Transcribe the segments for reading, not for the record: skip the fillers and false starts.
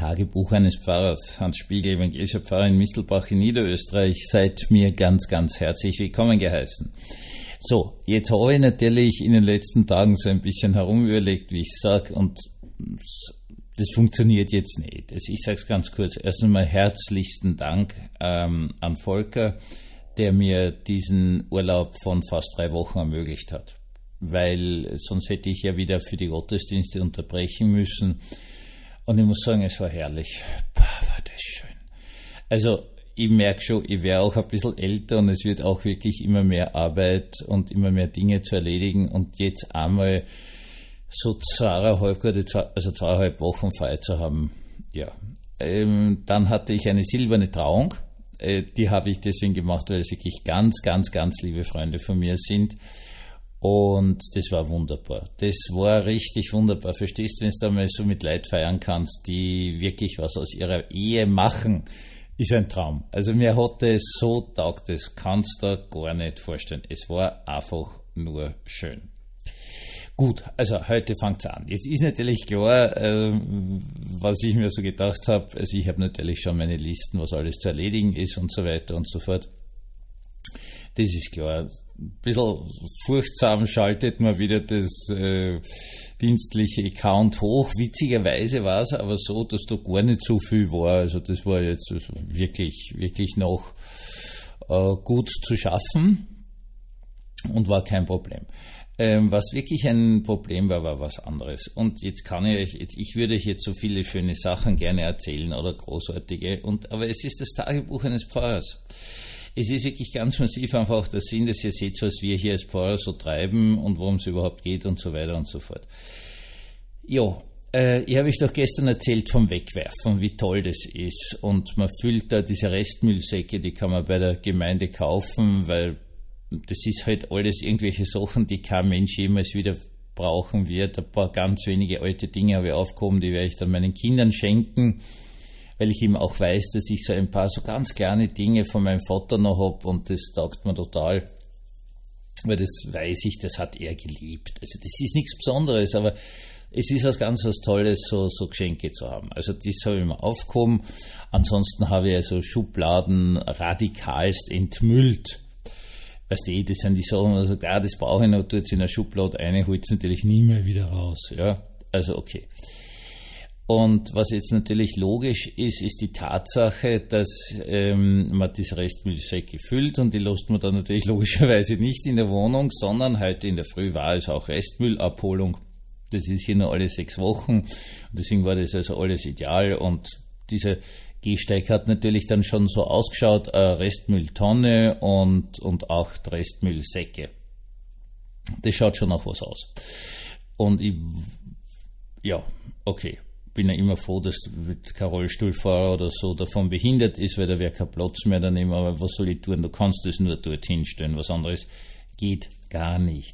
Tagebuch eines Pfarrers, Hans Spiegel, evangelischer Pfarrer in Mistelbach in Niederösterreich. Seid mir ganz, ganz herzlich willkommen geheißen. So, jetzt habe ich natürlich in den letzten Tagen so ein bisschen herumüberlegt, wie ich sage, und das funktioniert jetzt nicht. Also ich sage es ganz kurz. Erst einmal herzlichsten Dank an Volker, der mir diesen Urlaub von fast 3 Wochen ermöglicht hat. Weil sonst hätte ich ja wieder für die Gottesdienste unterbrechen müssen. Und ich muss sagen, es war herrlich. War das schön. Also ich merke schon, ich werde auch ein bisschen älter und es wird auch wirklich immer mehr Arbeit und immer mehr Dinge zu erledigen. Und jetzt einmal so 2,5 Wochen frei zu haben, ja. Dann hatte ich eine silberne Trauung. Die habe ich deswegen gemacht, weil es wirklich ganz, ganz, ganz liebe Freunde von mir sind. Und das war wunderbar. Das war richtig wunderbar. Verstehst du, wenn du da mal so mit Leuten feiern kannst, die wirklich was aus ihrer Ehe machen, ist ein Traum. Also mir hat das so taugt, das kannst du dir gar nicht vorstellen. Es war einfach nur schön. Gut, also heute fängt's an. Jetzt ist natürlich klar, was ich mir so gedacht habe, also ich habe natürlich schon meine Listen, was alles zu erledigen ist und so weiter und so fort. Das ist klar. Ein bisschen furchtsam schaltet man wieder das dienstliche Account hoch. Witzigerweise war es aber so, dass da gar nicht so viel war. Also das war jetzt wirklich, wirklich noch gut zu schaffen und war kein Problem. Was wirklich ein Problem war, war was anderes. Und jetzt ich würde euch jetzt so viele schöne Sachen gerne erzählen oder großartige, aber es ist das Tagebuch eines Pfarrers. Es ist wirklich ganz massiv einfach der Sinn, dass ihr seht, was wir hier als Pfarrer so treiben und worum es überhaupt geht und so weiter und so fort. Ja, ich habe euch doch gestern erzählt vom Wegwerfen, wie toll das ist. Und man füllt da diese Restmüllsäcke, die kann man bei der Gemeinde kaufen, weil das ist halt alles irgendwelche Sachen, die kein Mensch jemals wieder brauchen wird. Ein paar ganz wenige alte Dinge habe ich aufgehoben, die werde ich dann meinen Kindern schenken, weil ich eben auch weiß, dass ich so ein paar so ganz kleine Dinge von meinem Vater noch habe und das taugt mir total, weil das weiß ich, das hat er geliebt. Also das ist nichts Besonderes, aber es ist was Tolles, so Geschenke zu haben. Also das habe ich mir aufgehoben. Ansonsten habe ich also Schubladen radikalst entmüllt. Weißt du, das sind die Sachen, also das brauche ich noch, tut es in der Schublade rein, holt es natürlich nie mehr wieder raus. Ja, also okay. Und was jetzt natürlich logisch ist, ist die Tatsache, dass man diese Restmüllsäcke füllt und die lässt man dann natürlich logischerweise nicht in der Wohnung, sondern heute in der Früh war es auch Restmüllabholung. Das ist hier nur alle 6 Wochen. Deswegen war das also alles ideal und dieser Gehsteig hat natürlich dann schon so ausgeschaut, Restmülltonne und auch Restmüllsäcke. Das schaut schon nach was aus. Und okay. Bin ja immer froh, dass kein Rollstuhlfahrer oder so davon behindert ist, weil da wäre kein Platz mehr daneben, aber was soll ich tun? Du kannst das nur dorthin stellen, was anderes geht gar nicht.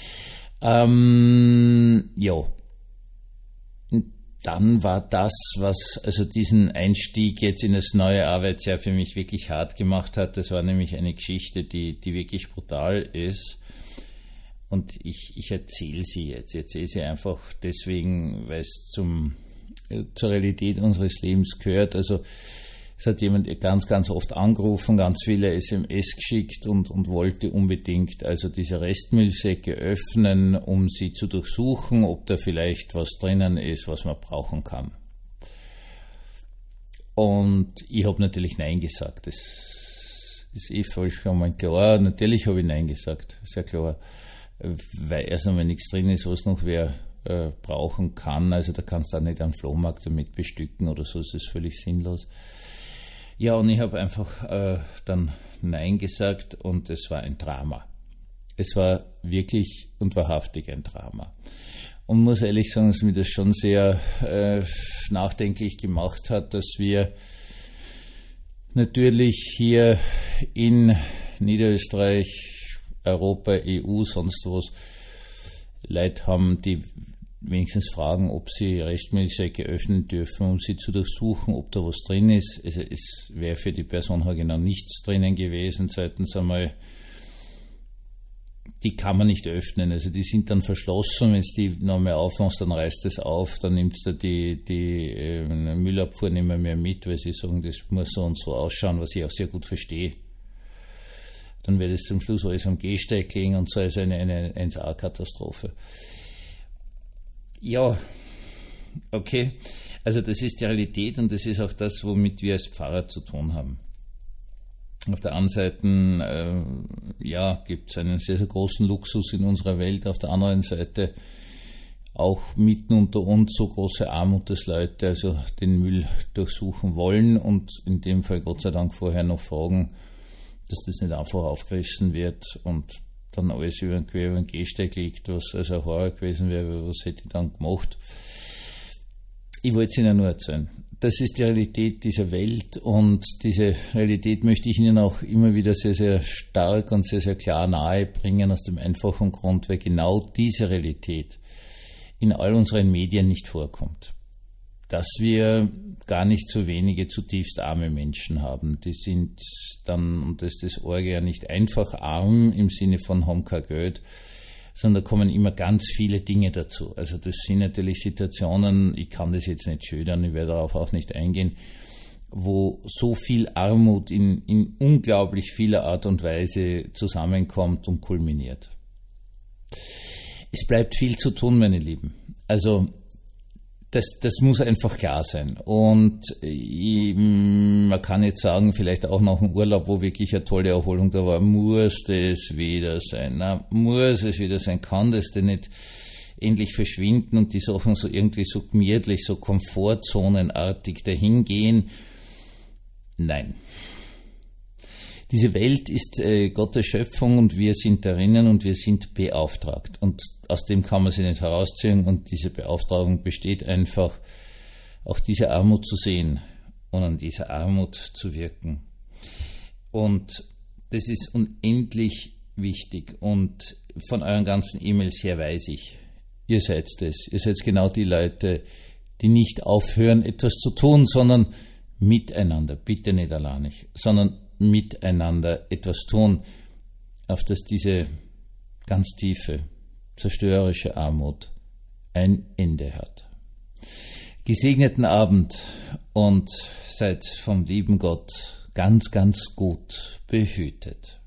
Dann war das, was also diesen Einstieg jetzt in das neue Arbeitsjahr für mich wirklich hart gemacht hat, das war nämlich eine Geschichte, die wirklich brutal ist. Und ich erzähle sie jetzt. Ich erzähle sie einfach deswegen, weil es zur Realität unseres Lebens gehört. Also es hat jemand ganz, ganz oft angerufen, ganz viele SMS geschickt und wollte unbedingt also diese Restmüllsäcke öffnen, um sie zu durchsuchen, ob da vielleicht was drinnen ist, was man brauchen kann. Und ich habe natürlich Nein gesagt. Das ist vollkommen klar. Natürlich habe ich Nein gesagt, sehr klar. Weil erst einmal nichts drin ist, was noch wer brauchen kann. Also da kannst du auch nicht einen Flohmarkt damit bestücken oder so, ist das völlig sinnlos. Ja, und ich habe einfach dann Nein gesagt und es war ein Drama. Es war wirklich und wahrhaftig ein Drama. Und muss ehrlich sagen, dass mir das schon sehr nachdenklich gemacht hat, dass wir natürlich hier in Niederösterreich, Europa, EU, sonst was, Leute haben, die wenigstens fragen, ob sie Restmüllsäcke öffnen dürfen, um sie zu durchsuchen, ob da was drin ist. Also es wäre für die Person genau nichts drinnen gewesen. Zweitens einmal, die kann man nicht öffnen. Also die sind dann verschlossen. Wenn du die nochmal aufmachst, dann reißt es auf, dann nimmst du die Müllabfuhr nicht mehr mit, weil sie sagen, das muss so und so ausschauen, was ich auch sehr gut verstehe. Dann wird es zum Schluss alles am Gehsteig liegen und so, also eine 1A-Katastrophe. Ja, okay. Also das ist die Realität und das ist auch das, womit wir als Pfarrer zu tun haben. Auf der einen Seite gibt es einen sehr, sehr großen Luxus in unserer Welt, auf der anderen Seite auch mitten unter uns so große Armut, dass Leute also den Müll durchsuchen wollen und in dem Fall Gott sei Dank vorher noch fragen, dass das nicht einfach aufgerissen wird und dann alles über den Gehsteig liegt, was also ein Horror gewesen wäre, was hätte ich dann gemacht. Ich wollte es Ihnen nur erzählen. Das ist die Realität dieser Welt und diese Realität möchte ich Ihnen auch immer wieder sehr, sehr stark und sehr, sehr klar nahe bringen, aus dem einfachen Grund, weil genau diese Realität in all unseren Medien nicht vorkommt. Dass wir gar nicht so wenige zutiefst arme Menschen haben. Die sind dann, und das ist das Orge, ja nicht einfach arm im Sinne von haben kein Geld, sondern da kommen immer ganz viele Dinge dazu. Also das sind natürlich Situationen, ich kann das jetzt nicht schildern, ich werde darauf auch nicht eingehen, wo so viel Armut in unglaublich vieler Art und Weise zusammenkommt und kulminiert. Es bleibt viel zu tun, meine Lieben. Also das muss einfach klar sein. Und man kann jetzt sagen, vielleicht auch nach dem Urlaub, wo wirklich eine tolle Erholung da war, muss das wieder sein. Muss es wieder sein? Kann das denn nicht endlich verschwinden und die Sachen so irgendwie so gemütlich, so komfortzonenartig dahingehen? Nein. Diese Welt ist Gottes Schöpfung und wir sind darinnen und wir sind beauftragt. Und aus dem kann man sich nicht herausziehen und diese Beauftragung besteht einfach, auch diese Armut zu sehen und an dieser Armut zu wirken. Und das ist unendlich wichtig und von euren ganzen E-Mails her weiß ich, ihr seid das. Ihr seid genau die Leute, die nicht aufhören, etwas zu tun, sondern miteinander, bitte nicht alleinig, sondern miteinander etwas tun, auf das diese ganz tiefe, zerstörerische Armut ein Ende hat. Gesegneten Abend und seid vom lieben Gott ganz, ganz gut behütet.